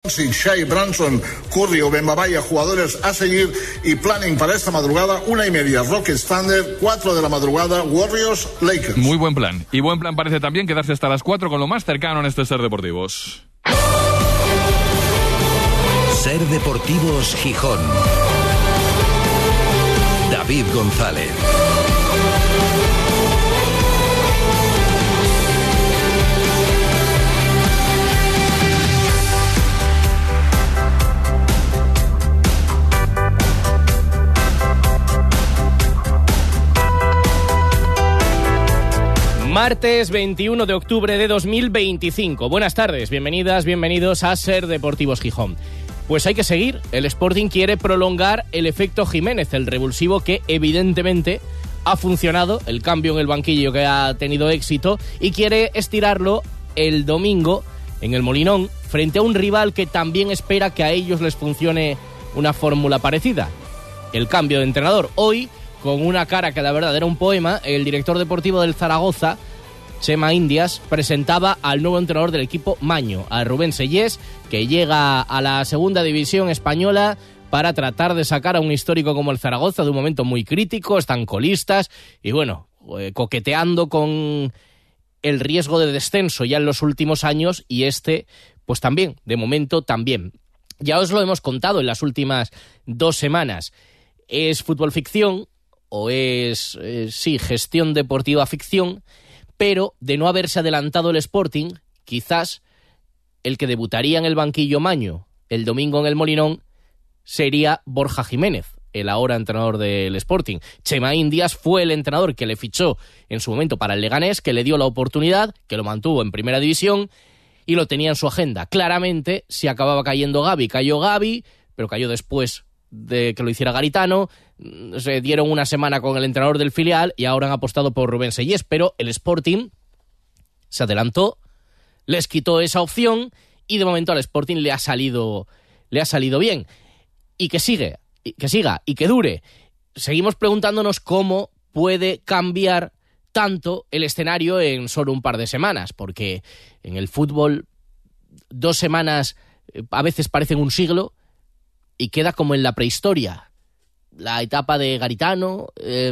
Shai, Branson, Curry o Bembabaya, jugadores a seguir, y planning para esta madrugada, 1:30 Rockets Thunder, 4 de la madrugada Warriors Lakers. Muy buen plan. Y buen plan parece también quedarse hasta las 4 con lo más cercano en este Ser Deportivos. Ser Deportivos Gijón. David González. Martes 21 de octubre de 2025. Buenas tardes, bienvenidas, bienvenidos a Ser Deportivos Gijón. Pues hay que seguir. El Sporting quiere prolongar el efecto Jiménez, el revulsivo que evidentemente ha funcionado, el cambio en el banquillo que ha tenido éxito, y quiere estirarlo el domingo en el Molinón frente a un rival que también espera que a ellos les funcione una fórmula parecida. El cambio de entrenador. Hoy, con una cara que la verdad era un poema, el director deportivo del Zaragoza, Chema Indias, presentaba al nuevo entrenador del equipo Maño, a Rubén Sellés, que llega a la segunda división española para tratar de sacar a un histórico como el Zaragoza de un momento muy crítico, están colistas y bueno, coqueteando con el riesgo de descenso ya en los últimos años, y pues también, de momento también. Ya os lo hemos contado en las últimas 2 semanas. ¿Es fútbol ficción o es, gestión deportiva ficción? Pero de no haberse adelantado el Sporting, quizás el que debutaría en el banquillo Maño el domingo en el Molinón sería Borja Jiménez, el ahora entrenador del Sporting. Chema Indias fue el entrenador que le fichó en su momento para el Leganés, que le dio la oportunidad, que lo mantuvo en primera división y lo tenía en su agenda. Claramente, si acababa cayendo Gavi, cayó Gavi, pero cayó después de que lo hiciera Garitano. Se dieron una semana con el entrenador del filial y ahora han apostado por Rubén Sellés, pero el Sporting se adelantó, les quitó esa opción y de momento al Sporting le ha salido bien. Y que siga y que dure. Seguimos preguntándonos cómo puede cambiar tanto el escenario en solo un par de semanas, porque en el fútbol 2 semanas a veces parecen un siglo y queda como en la prehistoria. La etapa de Garitano,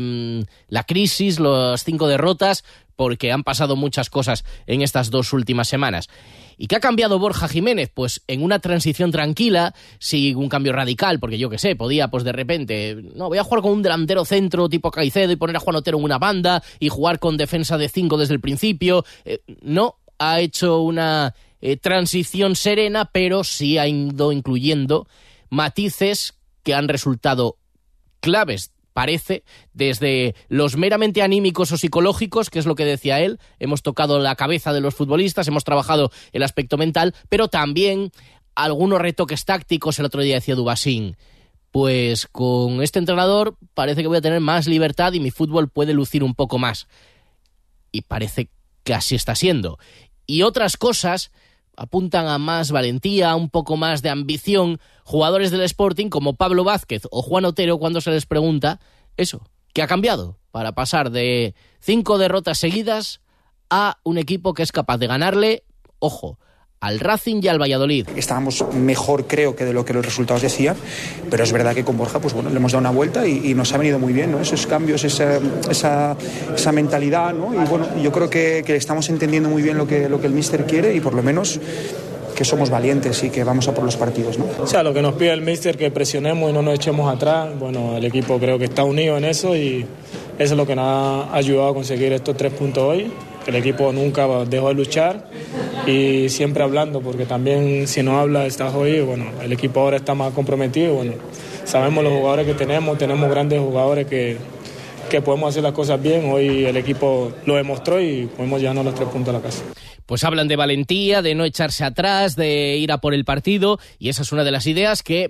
la crisis, las 5 derrotas, porque han pasado muchas cosas en estas 2 últimas semanas. ¿Y qué ha cambiado Borja Jiménez? Pues en una transición tranquila, sin un cambio radical, porque yo qué sé, podía pues de repente, no, voy a jugar con un delantero centro tipo Caicedo y poner a Juan Otero en una banda y jugar con defensa de 5 desde el principio. No, ha hecho una transición serena, pero sí ha ido incluyendo matices que han resultado claves, parece, desde los meramente anímicos o psicológicos, que es lo que decía él. Hemos tocado la cabeza de los futbolistas, hemos trabajado el aspecto mental, pero también algunos retoques tácticos. El otro día decía Dubasín, pues con este entrenador parece que voy a tener más libertad y mi fútbol puede lucir un poco más. Y parece que así está siendo. Y otras cosas apuntan a más valentía, un poco más de ambición. Jugadores del Sporting como Pablo Vázquez o Juan Otero, cuando se les pregunta eso, ¿qué ha cambiado para pasar de 5 derrotas seguidas a un equipo que es capaz de ganarle, ojo, al Racing y al Valladolid? Estábamos mejor, creo, que de lo que los resultados decían, pero es verdad que con Borja, pues bueno, le hemos dado una vuelta y nos ha venido muy bien, ¿no? Esos cambios, esa mentalidad, ¿no? Y bueno, yo creo que estamos entendiendo muy bien lo que el míster quiere y por lo menos que somos valientes y que vamos a por los partidos, ¿no? O sea, lo que nos pide el míster, que presionemos y no nos echemos atrás. Bueno, el equipo creo que está unido en eso y eso es lo que nos ha ayudado a conseguir estos 3 puntos hoy. El equipo nunca dejó de luchar y siempre hablando, porque también si no habla estás jodido. Bueno, el equipo ahora está más comprometido. Bueno, sabemos los jugadores que tenemos grandes jugadores que podemos hacer las cosas bien. Hoy el equipo lo demostró y podemos llevarnos los 3 puntos a la casa. Pues hablan de valentía, de no echarse atrás, de ir a por el partido, y esa es una de las ideas que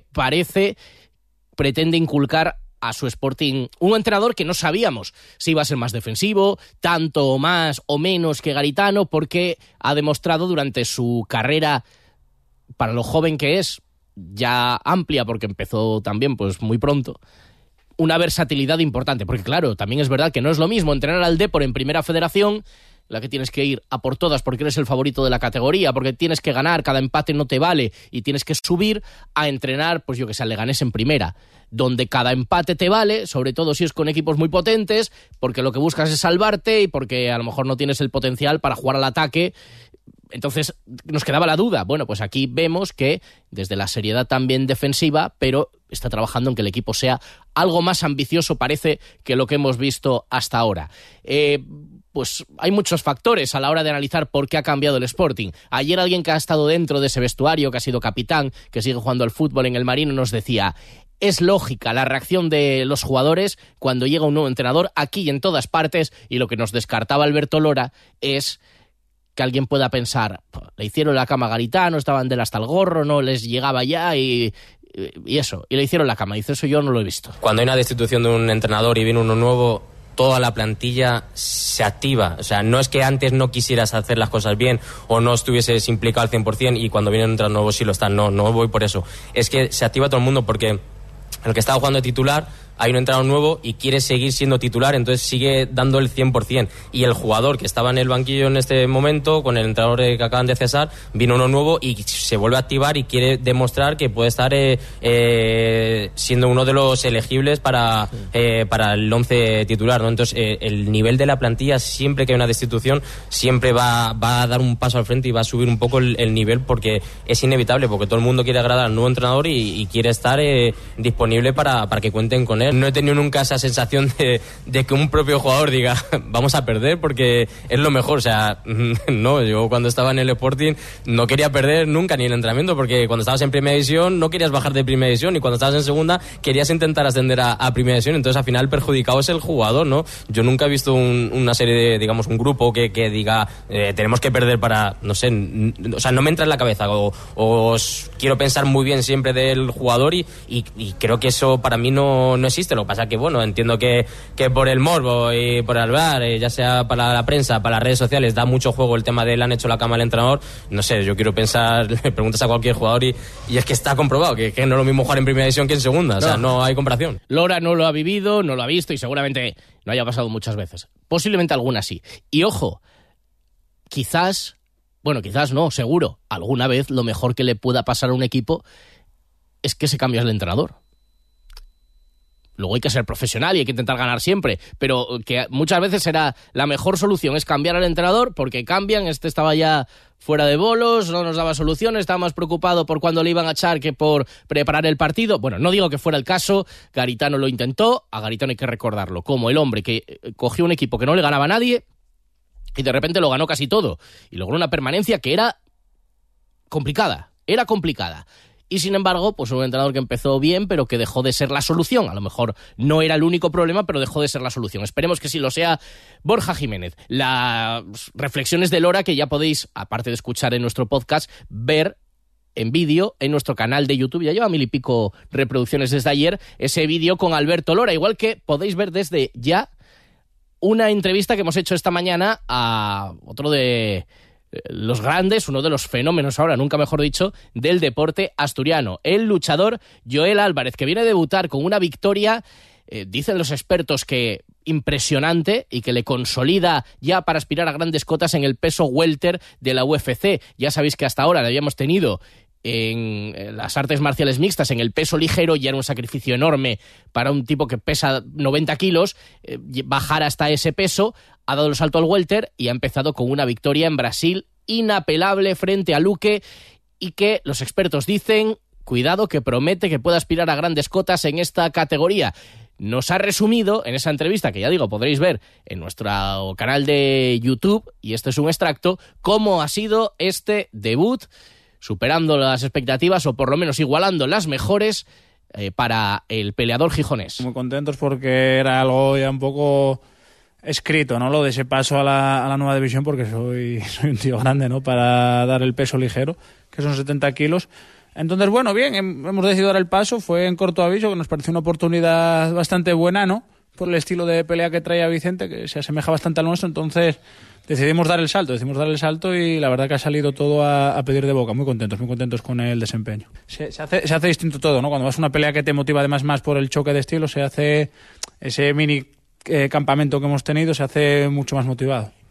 pretende inculcar a su Sporting un entrenador que no sabíamos si iba a ser más defensivo, tanto o más o menos que Garitano, porque ha demostrado durante su carrera, para lo joven que es, ya amplia, porque empezó también pues muy pronto, una versatilidad importante, porque claro, también es verdad que no es lo mismo entrenar al Depor en Primera Federación la que tienes que ir a por todas porque eres el favorito de la categoría, porque tienes que ganar, cada empate no te vale y tienes que subir, a entrenar, pues yo que sé, al Leganés en primera, donde cada empate te vale, sobre todo si es con equipos muy potentes, porque lo que buscas es salvarte y porque a lo mejor no tienes el potencial para jugar al ataque. Entonces nos quedaba la duda. Bueno, pues aquí vemos que desde la seriedad también defensiva, pero está trabajando en que el equipo sea algo más ambicioso, parece, que lo que hemos visto hasta ahora. Pues hay muchos factores a la hora de analizar por qué ha cambiado el Sporting. Ayer alguien que ha estado dentro de ese vestuario, que ha sido capitán, que sigue jugando al fútbol en el Marino, nos decía: es lógica la reacción de los jugadores cuando llega un nuevo entrenador aquí y en todas partes, y lo que nos descartaba Alberto Lora es que alguien pueda pensar, le hicieron la cama a Garitano, estaban de él hasta el gorro, no les llegaba ya y eso, y le hicieron la cama. Dice, eso yo no lo he visto. Cuando hay una destitución de un entrenador y viene uno nuevo, toda la plantilla se activa. O sea, no es que antes no quisieras hacer las cosas bien o no estuvieses implicado al 100% y cuando viene un entrenador nuevo sí lo están. No voy por eso. Es que se activa todo el mundo porque el que estaba jugando de titular, hay un entrenador nuevo y quiere seguir siendo titular, entonces sigue dando el 100%. Y el jugador que estaba en el banquillo en este momento, con el entrenador que acaban de cesar, vino uno nuevo y se vuelve a activar y quiere demostrar que puede estar siendo uno de los elegibles para el 11 titular, ¿no? Entonces el nivel de la plantilla, siempre que hay una destitución, siempre va a dar un paso al frente y va a subir un poco el nivel, porque es inevitable, porque todo el mundo quiere agradar al nuevo entrenador y quiere estar disponible para que cuenten con él. No he tenido nunca esa sensación de que un propio jugador diga vamos a perder porque es lo mejor. O sea, no, yo cuando estaba en el Sporting no quería perder nunca ni el entrenamiento, porque cuando estabas en primera división no querías bajar de primera división y cuando estabas en segunda querías intentar ascender a primera división. Entonces al final perjudicado es el jugador, ¿no? Yo nunca he visto una serie de, digamos, un grupo que diga tenemos que perder para, no sé, o sea, no me entra en la cabeza o quiero pensar muy bien siempre del jugador y creo que eso para mí no existe. Lo que pasa es que, bueno, entiendo que por el morbo y por el bar, ya sea para la prensa, para las redes sociales, da mucho juego el tema de le han hecho la cama al entrenador. No sé, yo quiero pensar, le preguntas a cualquier jugador y es que está comprobado que no es lo mismo jugar en primera división que en segunda. O sea, no hay comparación. Lora no lo ha vivido, no lo ha visto y seguramente no haya pasado muchas veces. Posiblemente alguna sí. Y ojo, quizás no, seguro, alguna vez lo mejor que le pueda pasar a un equipo es que se cambie el entrenador. Luego hay que ser profesional y hay que intentar ganar siempre, pero que muchas veces será la mejor solución es cambiar al entrenador porque cambian. Este estaba ya fuera de bolos, no nos daba soluciones, estaba más preocupado por cuándo le iban a echar que por preparar el partido. Bueno, no digo que fuera el caso, Garitano lo intentó, a Garitano hay que recordarlo como el hombre que cogió un equipo que no le ganaba a nadie y de repente lo ganó casi todo y logró una permanencia que era complicada. Y sin embargo, pues un entrenador que empezó bien, pero que dejó de ser la solución. A lo mejor no era el único problema, pero dejó de ser la solución. Esperemos que sí lo sea. Borja Jiménez, las reflexiones de Lora que ya podéis, aparte de escuchar en nuestro podcast, ver en vídeo en nuestro canal de YouTube. Ya lleva 1000 y pico reproducciones desde ayer, ese vídeo con Alberto Lora. Igual que podéis ver desde ya una entrevista que hemos hecho esta mañana a otro de los grandes, uno de los fenómenos ahora, nunca mejor dicho, del deporte asturiano, el luchador Joel Álvarez, que viene a debutar con una victoria, dicen los expertos que impresionante y que le consolida ya para aspirar a grandes cotas en el peso welter de la UFC. Ya sabéis que hasta ahora le habíamos tenido en las artes marciales mixtas en el peso ligero y era un sacrificio enorme para un tipo que pesa 90 kilos bajar hasta ese peso. Ha dado el salto al welter y ha empezado con una victoria en Brasil inapelable frente a Luque y que los expertos dicen, cuidado, que promete que pueda aspirar a grandes cotas en esta categoría. Nos ha resumido en esa entrevista, que ya digo, podréis ver en nuestro canal de YouTube, y este es un extracto, cómo ha sido este debut, superando las expectativas o por lo menos igualando las mejores para el peleador gijonés. Muy contentos porque era algo ya un poco escrito, ¿no? Lo de ese paso a la nueva división, porque soy un tío grande, ¿no? Para dar el peso ligero, que son 70 kilos. Entonces, bueno, bien, hemos decidido dar el paso. Fue en corto aviso, que nos pareció una oportunidad bastante buena, ¿no? Por el estilo de pelea que traía Vicente, que se asemeja bastante al nuestro. Entonces decidimos dar el salto y la verdad que ha salido todo a pedir de boca. Muy contentos con el desempeño. Se hace distinto todo, ¿no? Cuando vas a una pelea que te motiva además más por el choque de estilo, se hace ese mini campamento que hemos tenido, se hace mucho más motivado.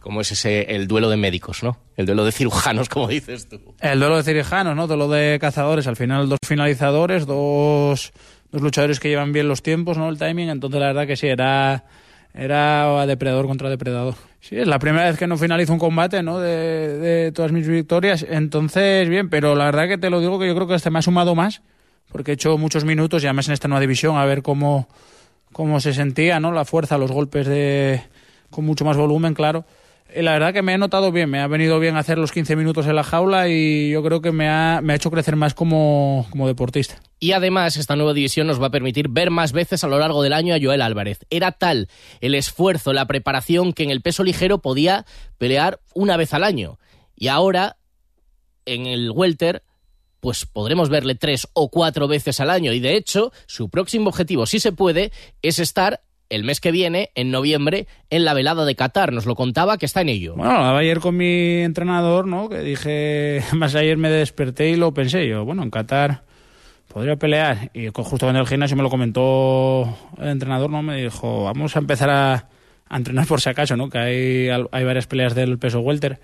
¿Cómo es el duelo de médicos, no? El duelo de cirujanos, como dices tú. El duelo de cirujanos, ¿no? Duelo de cazadores. Al final, 2 finalizadores, dos luchadores que llevan bien los tiempos, ¿no? El timing. Entonces, la verdad que sí, era depredador contra depredador. Sí, es la primera vez que no finalizo un combate, ¿no? De todas mis victorias. Entonces, bien, pero la verdad que te lo digo que yo creo que este me ha sumado más, porque he hecho muchos minutos y además en esta nueva división a ver cómo se sentía, ¿no? La fuerza, los golpes con mucho más volumen, claro. Y la verdad que me he notado bien, me ha venido bien hacer los 15 minutos en la jaula y yo creo que me ha hecho crecer más como deportista. Y además esta nueva división nos va a permitir ver más veces a lo largo del año a Joel Álvarez. Era tal el esfuerzo, la preparación, que en el peso ligero podía pelear una vez al año. Y ahora, en el welter, pues podremos verle 3 o 4 veces al año. Y de hecho, su próximo objetivo, si se puede, es estar el mes que viene, en noviembre, en la velada de Qatar. Nos lo contaba que está en ello. Bueno, hablaba ayer con mi entrenador, ¿no? Que dije, más ayer me desperté y lo pensé. Yo, bueno, en Qatar podría pelear. Y justo en el gimnasio me lo comentó el entrenador, ¿no? Me dijo, vamos a empezar a entrenar por si acaso, ¿no? Que hay varias peleas del peso welter.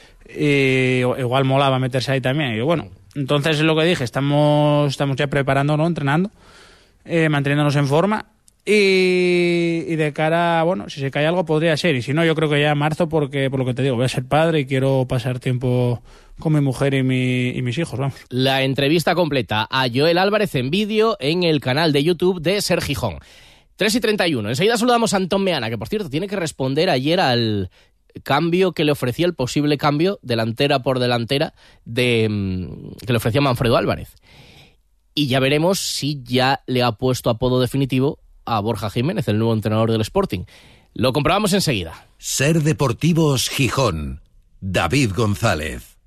Y igual molaba meterse ahí también. Y yo, bueno, entonces es lo que dije, estamos ya preparando, ¿no? Entrenando, manteniéndonos en forma. Y de cara, bueno, si se cae algo podría ser, y si no, yo creo que ya en marzo, porque por lo que te digo, voy a ser padre y quiero pasar tiempo con mi mujer y mis hijos, vamos. La entrevista completa a Joel Álvarez en vídeo en el canal de YouTube de Ser Gijón. 3:31. Enseguida saludamos a Antón Meana, que por cierto tiene que responder ayer al cambio que le ofrecía, el posible cambio delantera por delantera que le ofrecía Manfredo Álvarez. Y ya veremos si ya le ha puesto apodo definitivo a Borja Jiménez, el nuevo entrenador del Sporting. Lo comprobamos enseguida. Ser Deportivos Gijón. David González.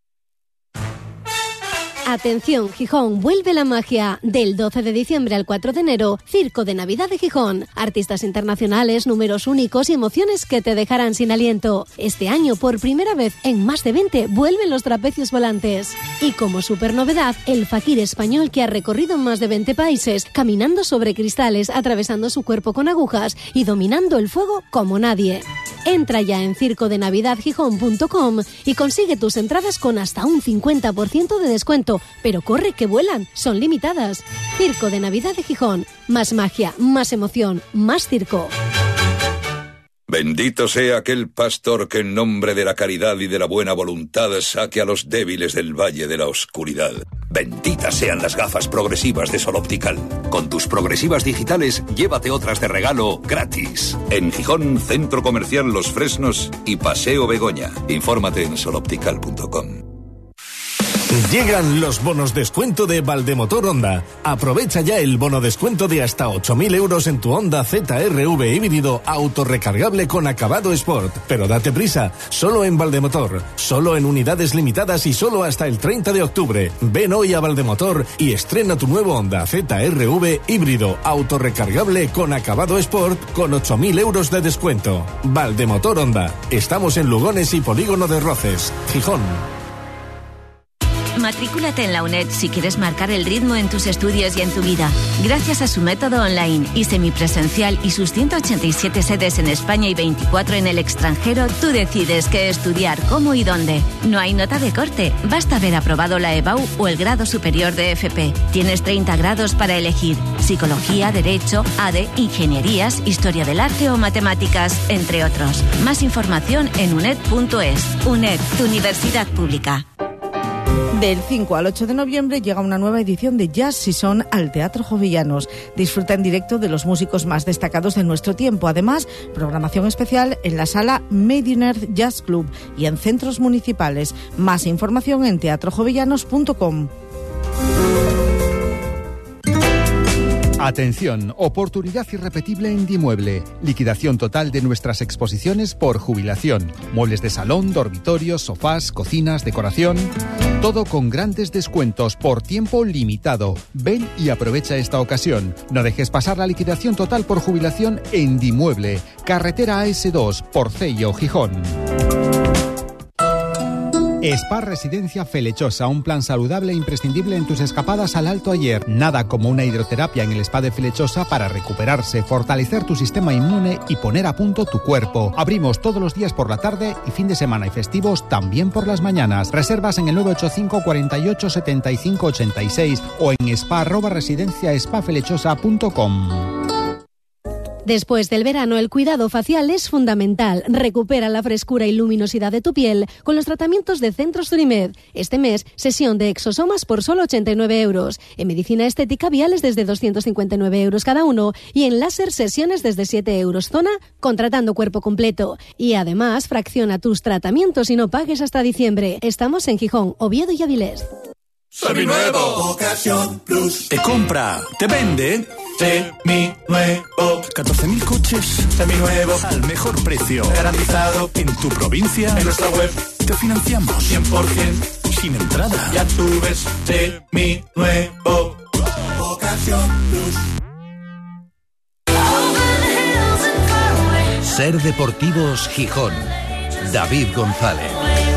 Atención, Gijón, vuelve la magia. Del 12 de diciembre al 4 de enero, Circo de Navidad de Gijón. Artistas internacionales, números únicos y emociones que te dejarán sin aliento. Este año, por primera vez en más de 20, vuelven los trapecios volantes. Y como super novedad, el faquir español que ha recorrido más de 20 países, caminando sobre cristales, atravesando su cuerpo con agujas y dominando el fuego como nadie. Entra ya en circodenavidadgijón.com y consigue tus entradas con hasta un 50% de descuento. Pero corre, que vuelan, son limitadas. Circo de Navidad de Gijón. Más magia, más emoción, más circo. Bendito sea aquel pastor que en nombre de la caridad y de la buena voluntad saque a los débiles del valle de la oscuridad. Benditas sean las gafas progresivas de Sol Optical. Con tus progresivas digitales, llévate otras de regalo gratis. En Gijón, Centro Comercial Los Fresnos y Paseo Begoña. Infórmate en soloptical.com. Llegan los bonos descuento de Valdemotor Honda. Aprovecha ya el bono descuento de hasta 8.000 euros en tu Honda CR-V híbrido autorrecargable con acabado Sport. Pero date prisa, solo en Valdemotor, solo en unidades limitadas y solo hasta el 30 de octubre. Ven hoy a Valdemotor y estrena tu nuevo Honda CR-V híbrido autorrecargable con acabado Sport con 8.000 euros de descuento. Valdemotor Honda. Estamos en Lugones y Polígono de Roces, Gijón. Matricúlate en la UNED si quieres marcar el ritmo en tus estudios y en tu vida. Gracias a su método online y semipresencial y sus 187 sedes en España y 24 en el extranjero, tú decides qué estudiar, cómo y dónde. No hay nota de corte, basta haber aprobado la EBAU o el grado superior de FP. Tienes 30 grados para elegir: Psicología, Derecho, ADE, Ingenierías, Historia del Arte o Matemáticas, entre otros. Más información en uned.es. UNED, tu universidad pública. Del 5 al 8 de noviembre llega una nueva edición de Jazz Season al Teatro Jovellanos. Disfruta en directo de los músicos más destacados de nuestro tiempo. Además, programación especial en la sala Made in Earth Jazz Club y en centros municipales. Más información en teatrojovellanos.com. Atención, oportunidad irrepetible en Dimueble. Liquidación total de nuestras exposiciones por jubilación. Muebles de salón, dormitorios, sofás, cocinas, decoración. Todo con grandes descuentos por tiempo limitado. Ven y aprovecha esta ocasión. No dejes pasar la liquidación total por jubilación en Dimueble. Carretera AS2, Porcello, Gijón. Spa Residencia Felechosa, un plan saludable e imprescindible en tus escapadas al Alto Ayer. Nada como una hidroterapia en el Spa de Felechosa para recuperarse, fortalecer tu sistema inmune y poner a punto tu cuerpo. Abrimos todos los días por la tarde y fin de semana y festivos también por las mañanas. Reservas en el 985 48 75 86 o en spa@residenciaspafelechosa.com. Después del verano, el cuidado facial es fundamental. Recupera la frescura y luminosidad de tu piel con los tratamientos de Centros Zurimed. Este mes, sesión de exosomas por solo 89 euros. En medicina estética, viales desde 259 euros cada uno. Y en láser, sesiones desde 7 euros zona, contratando cuerpo completo. Y además, fracciona tus tratamientos y no pagues hasta diciembre. Estamos en Gijón, Oviedo y Avilés. Seminuevo, Ocasión Plus. Te compra, te vende. Seminuevo. 14.000 coches. Seminuevos. Al mejor precio. Garantizado. En tu provincia. En nuestra web. Te financiamos 100%. Sin entrada. Ya tú ves. Seminuevo. Ocasión Plus. Ser Deportivos Gijón. David González.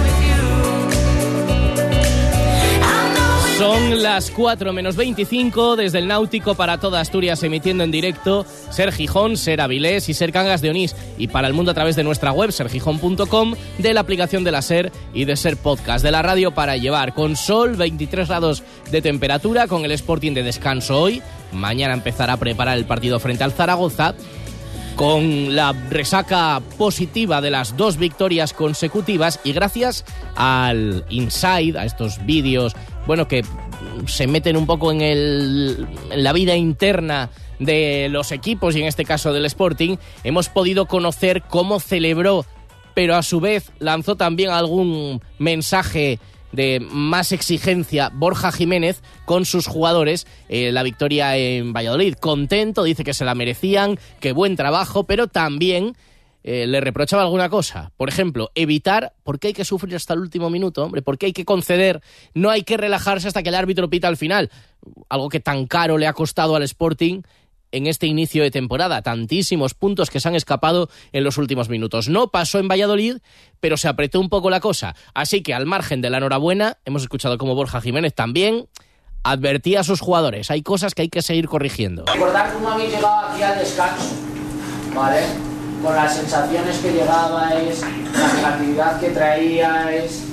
Son las 4 menos 25 desde el Náutico para toda Asturias, emitiendo en directo Ser Gijón, Ser Avilés y Ser Cangas de Onís, y para el mundo a través de nuestra web sergijón.com, de la aplicación de la Ser y de Ser Podcast, de la radio para llevar, con sol, 23 grados de temperatura, con el Sporting de descanso hoy. Mañana empezará a preparar el partido frente al Zaragoza, con la resaca positiva de las 2 victorias consecutivas y gracias al Inside, a estos vídeos, bueno, que se meten un poco en la vida interna de los equipos y en este caso del Sporting, hemos podido conocer cómo celebró, pero a su vez lanzó también algún mensaje de más exigencia Borja Jiménez con sus jugadores, la victoria en Valladolid. Contento, dice que se la merecían, que buen trabajo, pero también le reprochaba alguna cosa. Por ejemplo, evitar, ¿por qué hay que sufrir hasta el último minuto, hombre? ¿Por qué hay que conceder? No hay que relajarse hasta que el árbitro pita al final. Algo que tan caro le ha costado al Sporting en este inicio de temporada. Tantísimos puntos que se han escapado en los últimos minutos. No pasó en Valladolid, pero se apretó un poco la cosa. Así que, al margen de la enhorabuena, hemos escuchado como Borja Jiménez también advertía a sus jugadores. Hay cosas que hay que seguir corrigiendo. Recordar cómo habéis llegado aquí al descanso, ¿vale? Con las sensaciones que llegabais, la negatividad que traíais.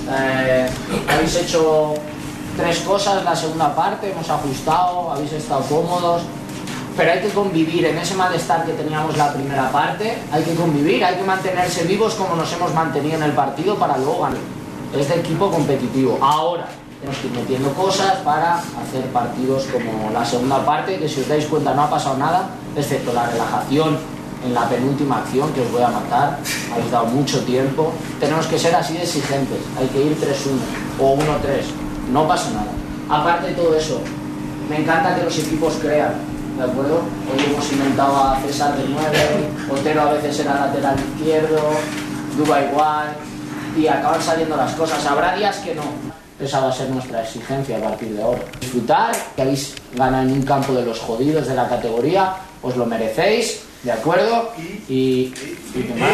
Habéis hecho 3 cosas la segunda parte, hemos ajustado, habéis estado cómodos. Pero hay que convivir en ese malestar que teníamos la primera parte, hay que convivir, hay que mantenerse vivos como nos hemos mantenido en el partido para luego ganar. Es de equipo competitivo. Ahora tenemos que ir metiendo cosas para hacer partidos como la segunda parte, que si os dais cuenta no ha pasado nada, excepto la relajación en la penúltima acción, que os voy a matar. Habéis dado mucho tiempo. Tenemos que ser así de exigentes, hay que ir 3-1 o 1-3, no pasa nada. Aparte de todo eso, me encanta que los equipos crean. ¿De acuerdo? Hoy hemos inventado a César de 9, Otero a veces era lateral izquierdo, Duba igual, y acaban saliendo las cosas. Habrá días que no. Esa va a ser nuestra exigencia a partir de ahora. Disfrutar, que habéis ganado en un campo de los jodidos de la categoría, os lo merecéis, ¿de acuerdo? Y ¿qué más?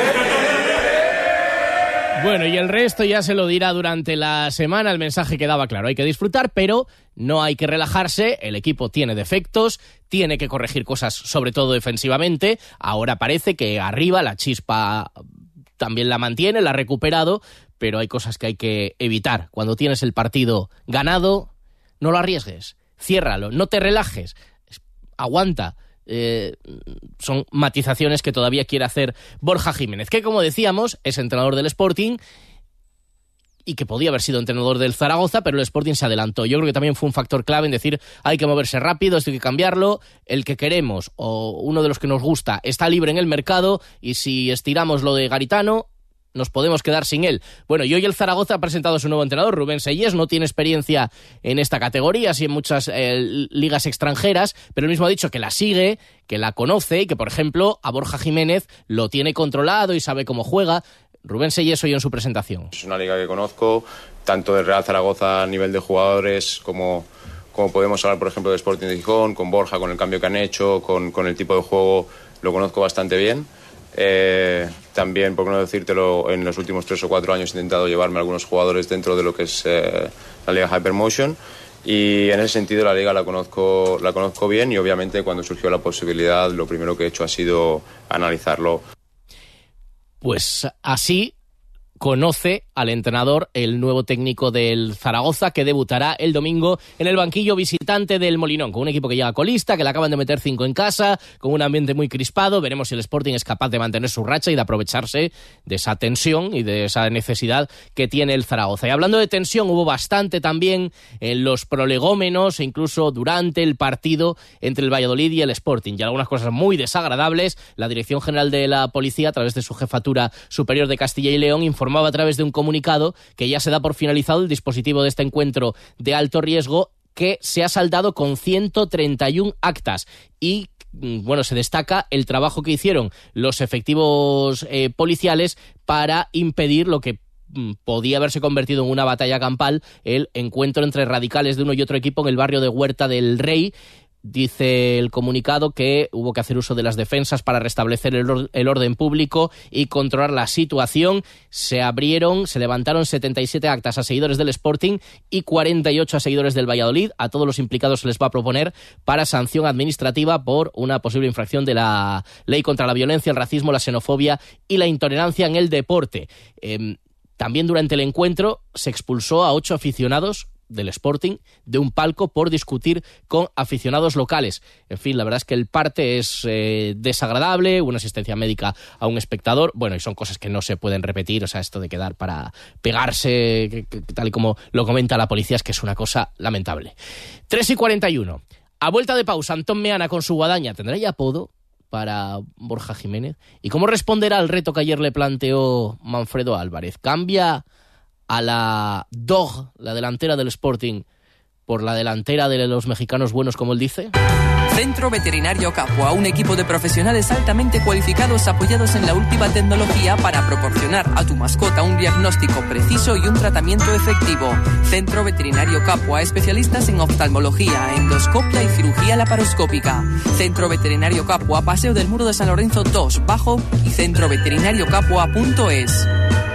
Bueno, y el resto ya se lo dirá durante la semana. El mensaje quedaba claro, hay que disfrutar, pero no hay que relajarse. El equipo tiene defectos, tiene que corregir cosas, sobre todo defensivamente. Ahora parece que arriba la chispa también la mantiene, la ha recuperado, pero hay cosas que hay que evitar. Cuando tienes el partido ganado, no lo arriesgues, ciérralo, no te relajes, aguanta. Son matizaciones que todavía quiere hacer Borja Jiménez, que como decíamos es entrenador del Sporting y que podía haber sido entrenador del Zaragoza, pero el Sporting se adelantó. Yo creo que también fue un factor clave en decir hay que moverse rápido, esto hay que cambiarlo, el que queremos o uno de los que nos gusta está libre en el mercado y si estiramos lo de Garitano nos podemos quedar sin él. Bueno, y hoy el Zaragoza ha presentado a su nuevo entrenador, Rubén Sellés. No tiene experiencia en esta categoría, sí en muchas ligas extranjeras, pero él mismo ha dicho que la sigue, que la conoce y que, por ejemplo, a Borja Jiménez lo tiene controlado y sabe cómo juega. Rubén Sellés hoy en su presentación. Es una liga que conozco, tanto del Real Zaragoza a nivel de jugadores como podemos hablar, por ejemplo, de Sporting de Gijón, con Borja, con el cambio que han hecho, con el tipo de juego, lo conozco bastante bien. También, por no decírtelo, en los últimos 3 o 4 años he intentado llevarme a algunos jugadores dentro de lo que es la Liga Hypermotion. Y en ese sentido la liga la conozco bien, y obviamente cuando surgió la posibilidad lo primero que he hecho ha sido analizarlo. Pues así conoce al entrenador, el nuevo técnico del Zaragoza, que debutará el domingo en el banquillo visitante del Molinón, con un equipo que llega colista, que le acaban de meter 5 en casa, con un ambiente muy crispado. Veremos si el Sporting es capaz de mantener su racha y de aprovecharse de esa tensión y de esa necesidad que tiene el Zaragoza. Y hablando de tensión, hubo bastante también en los prolegómenos e incluso durante el partido entre el Valladolid y el Sporting, y algunas cosas muy desagradables. La Dirección General de la Policía, a través de su Jefatura Superior de Castilla y León, informaba a través de un comunicado que ya se da por finalizado el dispositivo de este encuentro de alto riesgo, que se ha saldado con 131 actas. Y bueno, se destaca el trabajo que hicieron los efectivos policiales para impedir lo que podía haberse convertido en una batalla campal, el encuentro entre radicales de uno y otro equipo en el barrio de Huerta del Rey. Dice el comunicado que hubo que hacer uso de las defensas para restablecer el orden público y controlar la situación. Se levantaron 77 actas a seguidores del Sporting y 48 a seguidores del Valladolid. A todos los implicados se les va a proponer para sanción administrativa por una posible infracción de la ley contra la violencia, el racismo, la xenofobia y la intolerancia en el deporte. También durante el encuentro se expulsó a 8 aficionados del Sporting de un palco por discutir con aficionados locales. En fin, la verdad es que el parte es desagradable, una asistencia médica a un espectador, bueno, y son cosas que no se pueden repetir. O sea, esto de quedar para pegarse, tal y como lo comenta la policía, es que es una cosa lamentable. 3:41. A vuelta de pausa, Antón Meana con su guadaña. ¿Tendrá ya apodo para Borja Jiménez? ¿Y cómo responderá al reto que ayer le planteó Manfredo Álvarez? ¿Cambia a la Dog, la delantera del Sporting, por la delantera de los mexicanos buenos, como él dice? Centro Veterinario Capua, un equipo de profesionales altamente cualificados apoyados en la última tecnología para proporcionar a tu mascota un diagnóstico preciso y un tratamiento efectivo. Centro Veterinario Capua, especialistas en oftalmología, endoscopia y cirugía laparoscópica. Centro Veterinario Capua, Paseo del Muro de San Lorenzo 2, Bajo, y centroveterinariocapua.es.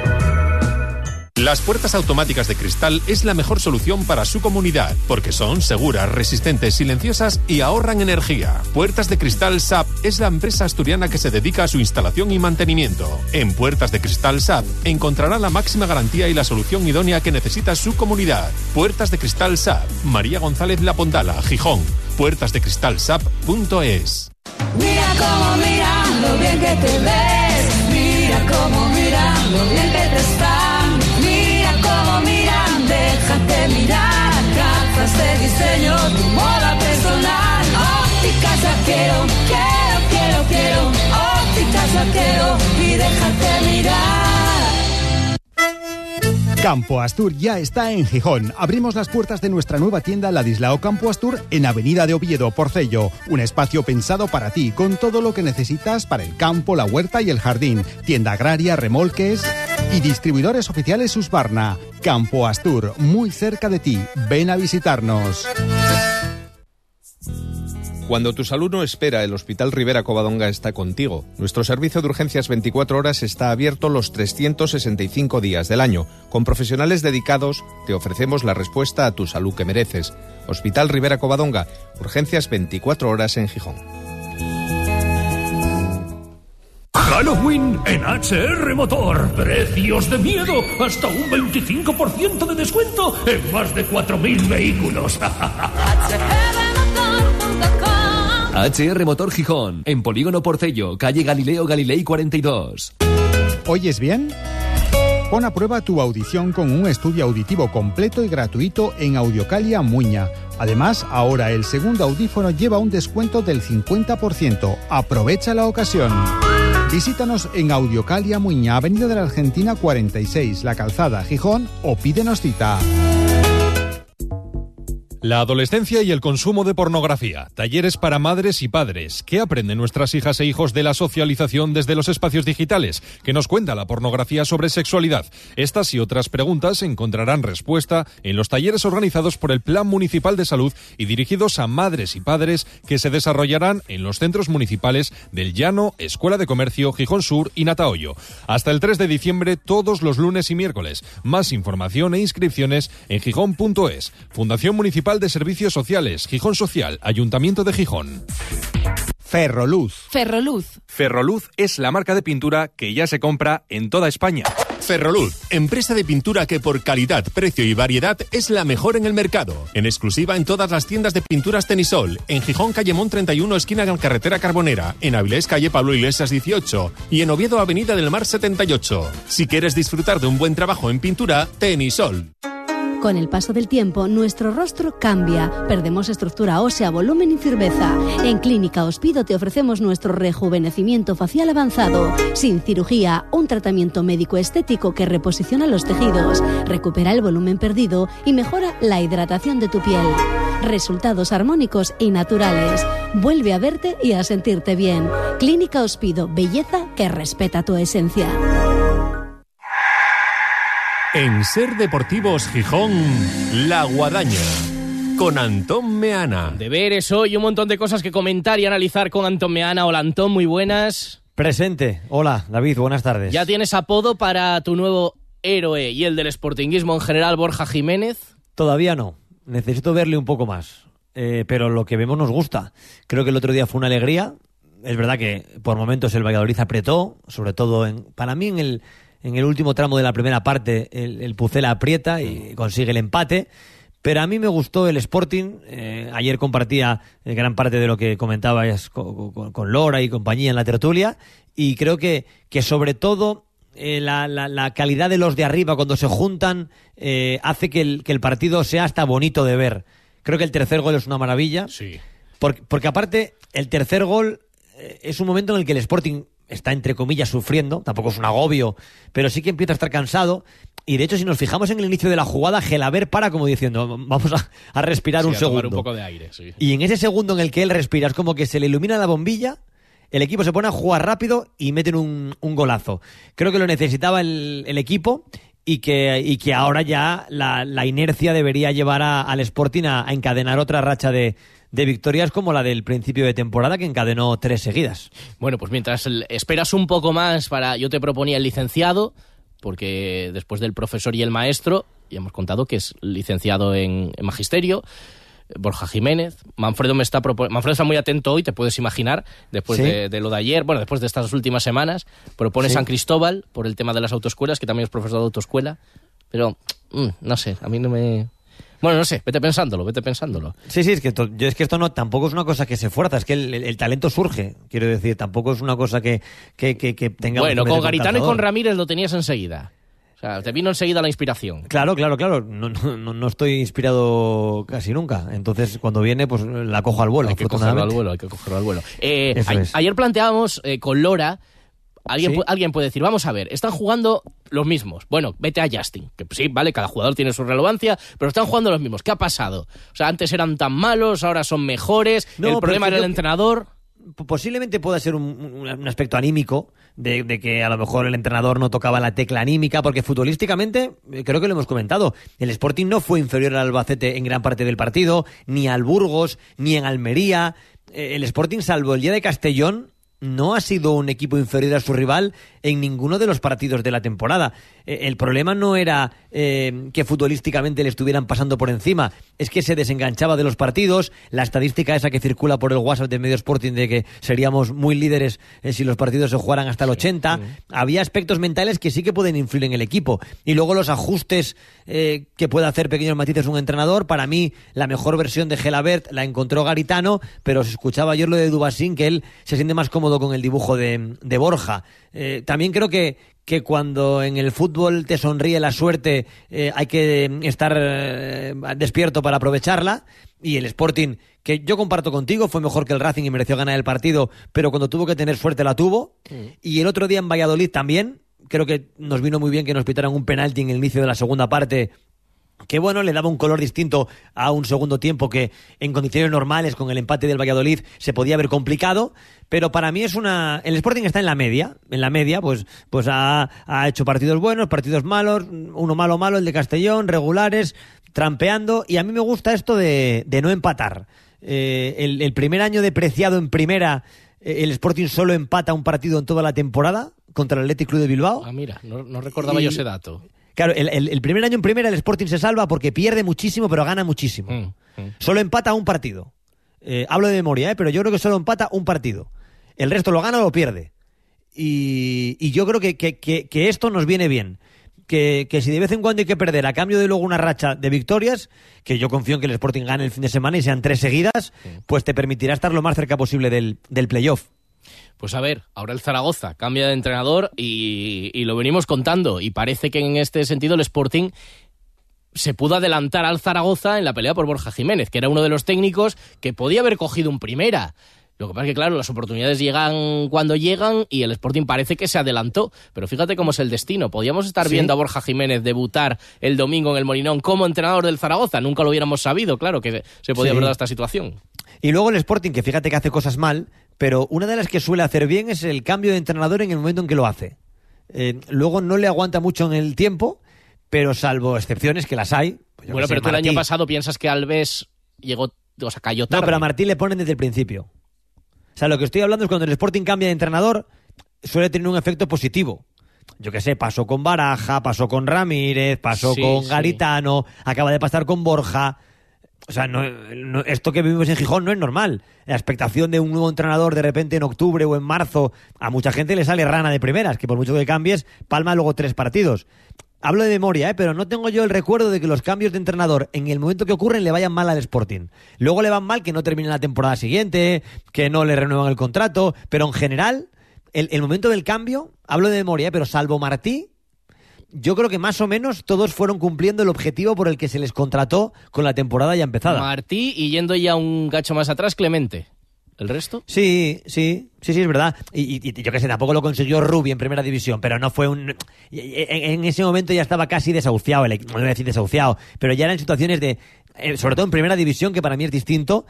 Las puertas automáticas de Cristal es la mejor solución para su comunidad, porque son seguras, resistentes, silenciosas y ahorran energía. Puertas de Cristal SAP es la empresa asturiana que se dedica a su instalación y mantenimiento. En Puertas de Cristal SAP encontrará la máxima garantía y la solución idónea que necesita su comunidad. Puertas de Cristal SAP, María González La Pondala, Gijón. puertasdecristalsap.es. Mira cómo mira lo bien que te ves. Mira cómo mira lo bien que te están. Mira cómo mira, déjate mirar. Gafas de diseño, tu moda personal. Ópticas Arquero, quiero. Ópticas Arquero y déjate mirar. Campo Astur ya está en Gijón. Abrimos las puertas de nuestra nueva tienda Ladislao Campo Astur en Avenida de Oviedo, Porcello. Un espacio pensado para ti, con todo lo que necesitas para el campo, la huerta y el jardín. Tienda agraria, remolques y distribuidores oficiales Husqvarna. Campo Astur, muy cerca de ti. Ven a visitarnos. Cuando tu salud no espera, el Hospital Rivera Covadonga está contigo. Nuestro servicio de urgencias 24 horas está abierto los 365 días del año. Con profesionales dedicados te ofrecemos la respuesta a tu salud que mereces. Hospital Rivera Covadonga, urgencias 24 horas en Gijón. Halloween en HR Motor. Precios de miedo. Hasta un 25% de descuento en más de 4.000 vehículos. HR Motor Gijón, en Polígono Porcello, calle Galileo Galilei 42. ¿Oyes bien? Pon a prueba tu audición con un estudio auditivo completo y gratuito en Audiocalia Muña. Además, ahora el segundo audífono lleva un descuento del 50%. Aprovecha la ocasión. Visítanos en Audiocalia Muña, Avenida de la Argentina 46, La Calzada, Gijón, o pídenos cita. La adolescencia y el consumo de pornografía. Talleres para madres y padres. ¿Qué aprenden nuestras hijas e hijos de la socialización desde los espacios digitales? ¿Qué nos cuenta la pornografía sobre sexualidad? Estas y otras preguntas encontrarán respuesta en los talleres organizados por el Plan Municipal de Salud y dirigidos a madres y padres que se desarrollarán en los centros municipales del Llano, Escuela de Comercio, Gijón Sur y Natahoyo. Hasta el 3 de diciembre, todos los lunes y miércoles. Más información e inscripciones en gijón.es. Fundación Municipal de Servicios Sociales, Gijón Social, Ayuntamiento de Gijón. Ferroluz. Ferroluz es la marca de pintura que ya se compra en toda España. Ferroluz, empresa de pintura que por calidad, precio y variedad es la mejor en el mercado. En exclusiva en todas las tiendas de pinturas Tenisol. En Gijón, calle Mont 31, esquina de Carretera Carbonera. En Avilés, calle Pablo Iglesias 18. Y en Oviedo, avenida del Mar 78. Si quieres disfrutar de un buen trabajo en pintura, Tenisol. Con el paso del tiempo, nuestro rostro cambia. Perdemos estructura ósea, volumen y firmeza. En Clínica Ospido te ofrecemos nuestro rejuvenecimiento facial avanzado. Sin cirugía, un tratamiento médico estético que reposiciona los tejidos, recupera el volumen perdido y mejora la hidratación de tu piel. Resultados armónicos y naturales. Vuelve a verte y a sentirte bien. Clínica Ospido, belleza que respeta tu esencia. En Ser Deportivos Gijón, La Guadaña, con Antón Meana. Deberes hoy, un montón de cosas que comentar y analizar con Antón Meana. Hola Antón, muy buenas. Presente. Hola David, buenas tardes. ¿Ya tienes apodo para tu nuevo héroe y el del sportinguismo en general, Borja Jiménez? Todavía no, necesito verle un poco más, pero lo que vemos nos gusta. Creo que el otro día fue una alegría. Es verdad que por momentos el Valladolid apretó, sobre todo para mí en el último tramo de la primera parte el Pucela aprieta y consigue el empate, pero a mí me gustó el Sporting. Ayer compartía gran parte de lo que comentabas con Lora y compañía en la tertulia, y creo que sobre todo la calidad de los de arriba cuando se juntan hace que el partido sea hasta bonito de ver. Creo que el tercer gol es una maravilla, sí. Porque aparte el tercer gol es un momento en el que el Sporting está entre comillas sufriendo, tampoco es un agobio, pero sí que empieza a estar cansado. Y de hecho, si nos fijamos en el inicio de la jugada, Gelabert para como diciendo, vamos a respirar un segundo. Un poco de aire, sí. Y en ese segundo en el que él respira, es como que se le ilumina la bombilla, el equipo se pone a jugar rápido y meten un golazo. Creo que lo necesitaba el equipo y que ahora ya la inercia debería llevar al Sporting a encadenar otra racha de victorias como la del principio de temporada, que encadenó 3 seguidas. Bueno, pues mientras esperas un poco más yo te proponía el licenciado, porque después del profesor y el maestro, ya hemos contado que es licenciado en magisterio, Borja Jiménez. Manfredo está muy atento hoy, te puedes imaginar, después ¿Sí? de lo de ayer, bueno, después de estas últimas semanas. Propone Sí. San Cristóbal por el tema de las autoescuelas, que también es profesor de autoescuela, pero no sé, a mí no me... Bueno, no sé, vete pensándolo. Sí, es que esto no tampoco es una cosa que se fuerza, es que el talento surge, quiero decir, tampoco es una cosa que tenga... Bueno, con Garitano y con Ramírez lo tenías enseguida. O sea, te vino enseguida la inspiración. Claro. No estoy inspirado casi nunca. Entonces, cuando viene, pues la cojo al vuelo. Hay que cogerlo al vuelo. Eso es. Ayer planteábamos con Lora, ¿Sí? alguien puede decir, vamos a ver, están jugando los mismos. Bueno, vete a Justin, que sí, vale, cada jugador tiene su relevancia, pero están jugando los mismos. ¿Qué ha pasado? O sea, antes eran tan malos, ahora son mejores. El problema era el entrenador. Posiblemente pueda ser un aspecto anímico, de que a lo mejor el entrenador no tocaba la tecla anímica, porque futbolísticamente, creo que lo hemos comentado, el Sporting no fue inferior al Albacete en gran parte del partido, ni al Burgos, ni en Almería. El Sporting, salvo el día de Castellón, no ha sido un equipo inferior a su rival en ninguno de los partidos de la temporada. El problema no era que futbolísticamente le estuvieran pasando por encima, es que se desenganchaba de los partidos. La estadística esa que circula por el WhatsApp de Medio Sporting de que seríamos muy líderes si los partidos se jugaran hasta el 80. Había aspectos mentales que sí que pueden influir en el equipo. Y luego los ajustes que puede hacer pequeños matices un entrenador. Para mí, la mejor versión de Gelabert la encontró Garitano, pero se escuchaba ayer lo de Dubasín, que él se siente más cómodo con el dibujo de Borja. También creo que cuando en el fútbol te sonríe la suerte hay que estar despierto para aprovecharla, y el Sporting, que yo comparto contigo, fue mejor que el Racing y mereció ganar el partido, pero cuando tuvo que tener suerte la tuvo. Y el otro día en Valladolid también creo que nos vino muy bien que nos pitaran un penalti en el inicio de la segunda parte que bueno, le daba un color distinto a un segundo tiempo que en condiciones normales con el empate del Valladolid se podía haber complicado, pero para mí el Sporting está en la media, pues ha hecho partidos buenos, partidos malos, uno malo, el de Castellón, regulares, trampeando, y a mí me gusta esto de no empatar. El primer año de Preciado en primera, el Sporting solo empata un partido en toda la temporada contra el Athletic Club de Bilbao. Ah, mira, no recordaba yo ese dato. Claro, el primer año en primera el Sporting se salva porque pierde muchísimo, pero gana muchísimo. Solo empata un partido. Hablo de memoria, pero yo creo que solo empata un partido. El resto lo gana o lo pierde. Y yo creo que esto nos viene bien. Que si de vez en cuando hay que perder a cambio de luego una racha de victorias, que yo confío en que el Sporting gane el fin de semana y sean 3 seguidas, pues te permitirá estar lo más cerca posible del playoff. Pues a ver, ahora el Zaragoza cambia de entrenador y lo venimos contando, y parece que en este sentido el Sporting se pudo adelantar al Zaragoza en la pelea por Borja Jiménez, que era uno de los técnicos que podía haber cogido un primera. Lo que pasa es que, claro, las oportunidades llegan cuando llegan y el Sporting parece que se adelantó. Pero fíjate cómo es el destino. Podíamos estar viendo a Borja Jiménez debutar el domingo en el Molinón como entrenador del Zaragoza. Nunca lo hubiéramos sabido, claro, que se podía haber dado esta situación. Y luego el Sporting, que fíjate que hace cosas mal, pero una de las que suele hacer bien es el cambio de entrenador en el momento en que lo hace. Luego no le aguanta mucho en el tiempo, pero salvo excepciones, que las hay. Pues bueno, pero tú el año pasado piensas que Alves cayó tarde. No, pero a Martí le ponen desde el principio. O sea, lo que estoy hablando es cuando el Sporting cambia de entrenador, suele tener un efecto positivo. Yo qué sé, pasó con Baraja, pasó con Ramírez, pasó con Garitano, acaba de pasar con Borja. O sea, esto que vivimos en Gijón no es normal. La expectación de un nuevo entrenador de repente en octubre o en marzo, a mucha gente le sale rana de primeras, que por mucho que cambies, palma luego 3 partidos. Hablo de memoria, pero no tengo yo el recuerdo de que los cambios de entrenador en el momento que ocurren le vayan mal al Sporting. Luego le van mal que no termine la temporada siguiente, que no le renuevan el contrato, pero en general, el momento del cambio, hablo de memoria, pero salvo Martí, yo creo que más o menos todos fueron cumpliendo el objetivo por el que se les contrató con la temporada ya empezada. Martí y yendo ya un gacho más atrás, Clemente. ¿El resto? Sí, es verdad. Y yo qué sé, tampoco lo consiguió Rubi en primera división, pero no fue un... En ese momento ya estaba casi desahuciado, no voy a decir desahuciado, pero ya eran situaciones de... sobre todo en primera división, que para mí es distinto,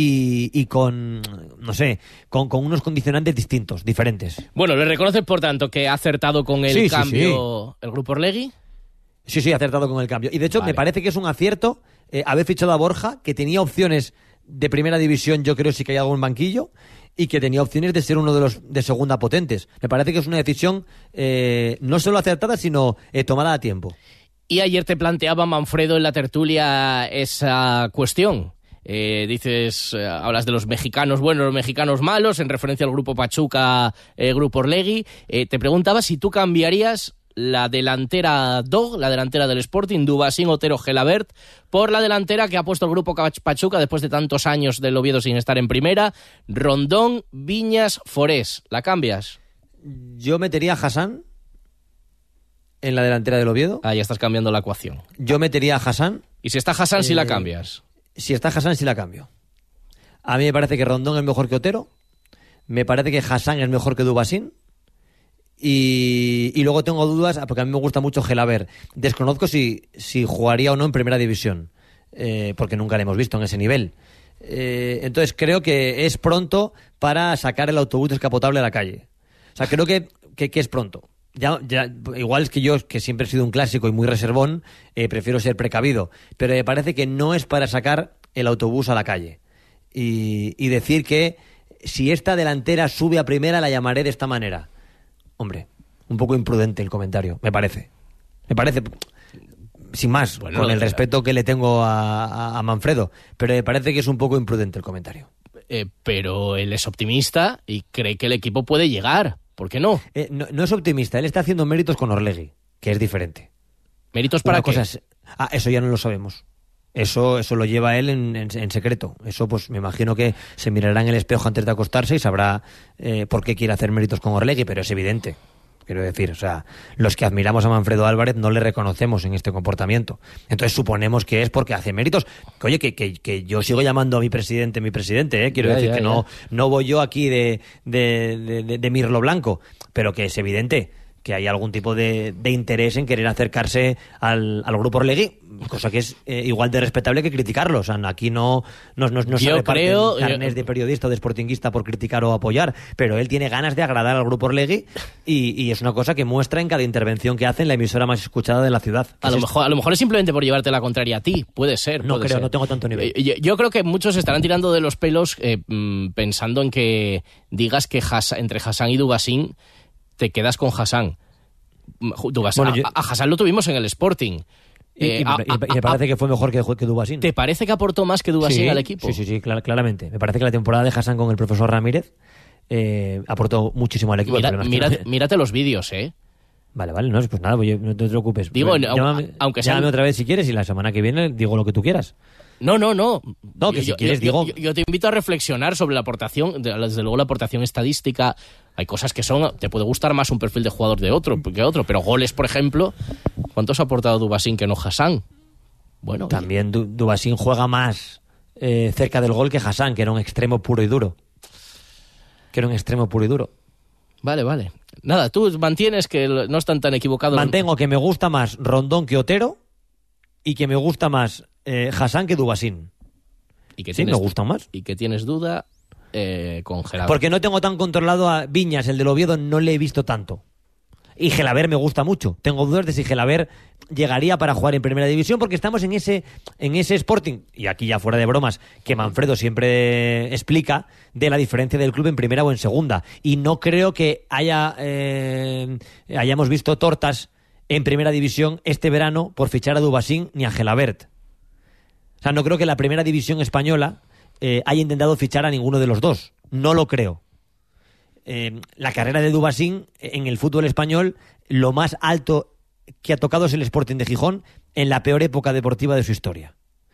y con, no sé, con unos condicionantes distintos, diferentes. Bueno, ¿le reconoces, por tanto, que ha acertado con el cambio el Grupo Orlegui? Sí, ha acertado con el cambio. Y de hecho, me parece que es un acierto haber fichado a Borja, que tenía opciones de primera división, yo creo, sí que hay algo en banquillo, y que tenía opciones de ser uno de los de segunda potentes. Me parece que es una decisión no solo acertada, sino tomada a tiempo. Y ayer te planteaba, Manfredo, en la tertulia esa cuestión. Hablas de los mexicanos buenos, los mexicanos malos, en referencia al Grupo Pachuca, Grupo Orlegui. Te preguntaba si tú cambiarías la delantera la delantera del Sporting, Dubasín, Otero, Gelabert, por la delantera que ha puesto el Grupo Pachuca después de tantos años del Oviedo sin estar en primera, Rondón, Viñas, Forés. ¿La cambias? Yo metería a Hassan en la delantera del Oviedo. Ah, ya estás cambiando la ecuación. Yo metería a Hassan. ¿Y si está Hassan, si la cambias? Si está Hassan, sí la cambio. A mí me parece que Rondón es mejor que Otero. Me parece que Hassan es mejor que Dubasín. Y luego tengo dudas, porque a mí me gusta mucho Gelabert. Desconozco si jugaría o no en primera división, porque nunca le hemos visto en ese nivel. Entonces creo que es pronto para sacar el autobús descapotable a la calle. O sea, creo que es pronto. Ya, igual es que yo, que siempre he sido un clásico y muy reservón, prefiero ser precavido. Pero me parece que no es para sacar el autobús a la calle. Y decir que si esta delantera sube a primera la llamaré de esta manera. Hombre, un poco imprudente el comentario, me parece, sin más, bueno, con el respeto que le tengo a Manfredo, pero me parece que es un poco imprudente el comentario. Pero él es optimista y cree que el equipo puede llegar, ¿por qué no? No es optimista, él está haciendo méritos con Orlegui, que es diferente. ¿Méritos para qué? Eso ya no lo sabemos. Eso lo lleva él en secreto. Eso, pues me imagino que se mirará en el espejo antes de acostarse y sabrá por qué quiere hacer méritos con Orlegui, pero es evidente. Quiero decir, o sea, los que admiramos a Manfredo Álvarez no le reconocemos en este comportamiento. Entonces suponemos que es porque hace méritos. Oye, que yo sigo llamando a mi presidente, Quiero decir que no voy yo aquí de mirlo blanco, pero que es evidente que hay algún tipo de interés en querer acercarse al grupo Orlegui, cosa que es igual de respetable que criticarlo. O sea, aquí no se reparten carnés de periodista o de sportinguista por criticar o apoyar, pero él tiene ganas de agradar al grupo Orlegui y es una cosa que muestra en cada intervención que hace en la emisora más escuchada de la ciudad. A lo mejor es simplemente por llevarte la contraria a ti, puede ser. No creo, no tengo tanto nivel. Yo creo que muchos estarán tirando de los pelos pensando en que digas que entre Hassan y Dubasín te quedas con Hassan. A Hassan lo tuvimos en el Sporting. Y me parece que fue mejor que Dubasín. ¿Te parece que aportó más que Dubasín al equipo? Sí, claramente. Me parece que la temporada de Hassan con el profesor Ramírez aportó muchísimo al equipo. Mírate los vídeos, ¿eh? Vale, no, pues nada, no te preocupes. Digo, aunque llámame otra vez si quieres y la semana que viene digo lo que tú quieras. No. Que si quieres digo... Yo te invito a reflexionar sobre la aportación, desde luego la aportación estadística. Hay cosas que te puede gustar más un perfil de jugador que otro, pero goles, por ejemplo, ¿cuántos ha aportado Dubasín que no Hassan? Bueno, también Dubasín juega más cerca del gol que Hassan, que era un extremo puro y duro. Vale. Nada, tú mantienes que no están tan equivocados. Mantengo que me gusta más Rondón que Otero y que me gusta más Hassan que Dubasín. Me gustan más. Y que tienes duda con Gelabert. Porque no tengo tan controlado a Viñas, el del Oviedo no le he visto tanto. Y Gelabert me gusta mucho. Tengo dudas de si Gelabert llegaría para jugar en Primera División, porque estamos en ese Sporting, y aquí ya fuera de bromas, que Manfredo siempre explica de la diferencia del club en Primera o en Segunda. Y no creo que hayamos visto tortas en Primera División este verano por fichar a Dubasín ni a Gelabert. O sea, no creo que la Primera División española haya intentado fichar a ninguno de los dos. No lo creo. La carrera de Dubasín en el fútbol español, lo más alto que ha tocado es el Sporting de Gijón en la peor época deportiva de su historia.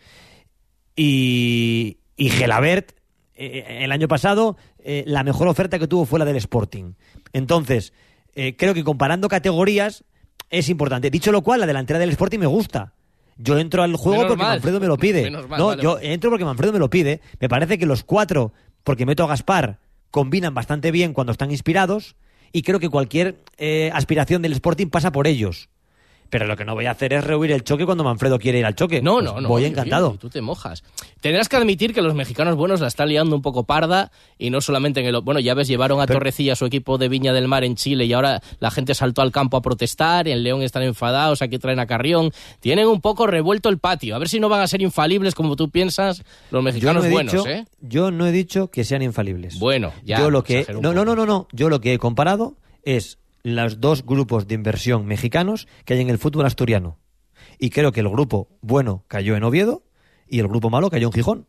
Y Gelabert, el año pasado, la mejor oferta que tuvo fue la del Sporting. Entonces, creo que comparando categorías es importante. Dicho lo cual, la delantera del Sporting me gusta. Yo entro al juego porque Manfredo me lo pide. Yo entro porque Manfredo me lo pide. Me parece que los cuatro, porque meto a Gaspar, combinan bastante bien cuando están inspirados, y creo que cualquier aspiración del Sporting pasa por ellos. Pero lo que no voy a hacer es rehuir el choque cuando Manfredo quiere ir al choque. No. Voy encantado. Tú te mojas. Tendrás que admitir que los mexicanos buenos la están liando un poco parda, y no solamente en el... Bueno, ya ves, llevaron a Torrecilla a su equipo de Viña del Mar en Chile, y ahora la gente saltó al campo a protestar. En León están enfadados, aquí traen a Carrión. Tienen un poco revuelto el patio. A ver si no van a ser infalibles como tú piensas los mexicanos buenos, ¿eh? Yo no he dicho que sean infalibles. Bueno, ya. Yo lo que... No. Yo lo que he comparado es los dos grupos de inversión mexicanos que hay en el fútbol asturiano. Y creo que el grupo bueno cayó en Oviedo y el grupo malo cayó en Gijón.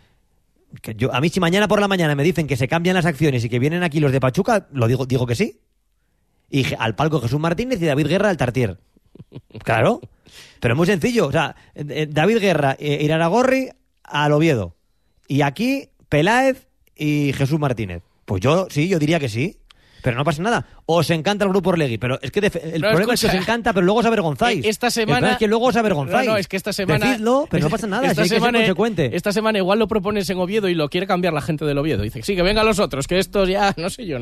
A mí, si mañana por la mañana me dicen que se cambian las acciones y que vienen aquí los de Pachuca, digo que sí. Y al palco Jesús Martínez y David Guerra al Tartier. Claro, pero es muy sencillo. O sea, David Guerra, Iraragorri al Oviedo. Y aquí Peláez y Jesús Martínez. Pues yo diría que sí. Pero no pasa nada. Os encanta el grupo Orlegui, pero es que el problema es que os encanta, pero luego os avergonzáis. Esta semana... Es que luego os avergonzáis. No, es que esta semana... Decidlo, pero no pasa nada, hay que ser consecuente. Esta semana igual lo propones en Oviedo y lo quiere cambiar la gente del Oviedo. Dice, sí, que vengan los otros, que estos ya... No sé yo.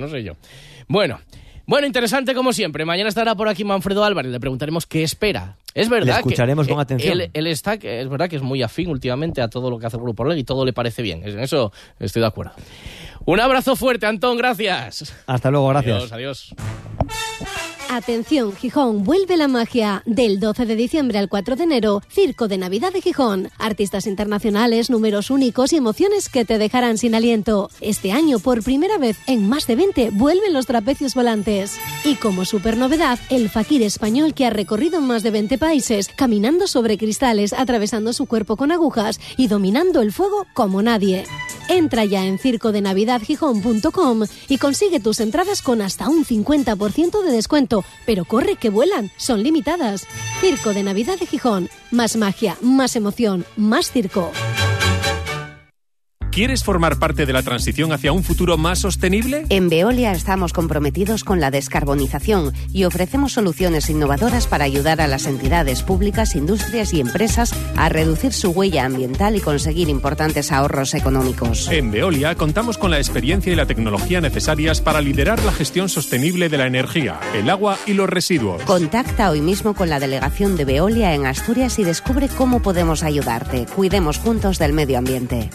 Bueno, interesante como siempre. Mañana estará por aquí Manfredo Álvarez. Le preguntaremos qué espera. Es verdad. Le escucharemos con atención. Él está, es verdad que es muy afín últimamente a todo lo que hace el grupo Orlegui y todo le parece bien. En eso estoy de acuerdo. Un abrazo fuerte, Antón, gracias. Hasta luego, gracias. Adiós. Atención, Gijón, vuelve la magia. Del 12 de diciembre al 4 de enero, Circo de Navidad de Gijón. Artistas internacionales, números únicos y emociones que te dejarán sin aliento. Este año, por primera vez en más de 20, vuelven los trapecios volantes. Y como super novedad, el faquir español que ha recorrido más de 20 países, caminando sobre cristales, atravesando su cuerpo con agujas y dominando el fuego como nadie. Entra ya en circodenavidadgijón.com y consigue tus entradas con hasta un 50% de descuento. Pero corre, que vuelan, son limitadas. Circo de Navidad de Gijón. Más magia, más emoción, más circo. ¿Quieres formar parte de la transición hacia un futuro más sostenible? En Veolia estamos comprometidos con la descarbonización y ofrecemos soluciones innovadoras para ayudar a las entidades públicas, industrias y empresas a reducir su huella ambiental y conseguir importantes ahorros económicos. En Veolia contamos con la experiencia y la tecnología necesarias para liderar la gestión sostenible de la energía, el agua y los residuos. Contacta hoy mismo con la delegación de Veolia en Asturias y descubre cómo podemos ayudarte. Cuidemos juntos del medio ambiente.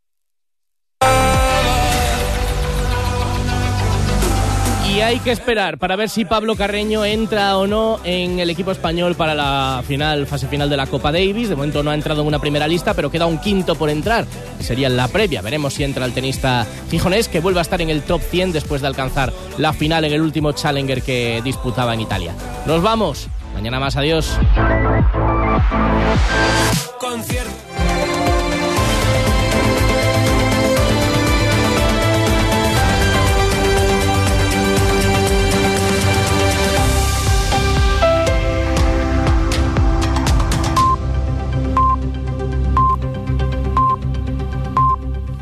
Y hay que esperar para ver si Pablo Carreño entra o no en el equipo español para la fase final de la Copa Davis. De momento no ha entrado en una primera lista, pero queda un quinto por entrar, que sería en la previa. Veremos si entra el tenista gijonés, que vuelve a estar en el top 100 después de alcanzar la final en el último Challenger que disputaba en Italia. Nos vamos. Mañana más. Adiós. Concierto.